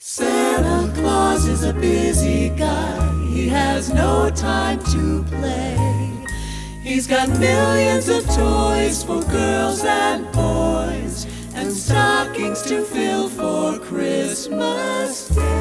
Santa Claus is a busy guy, he has no time to play. He's got millions of toys for girls and boys, and stockings to fill for Christmas Day.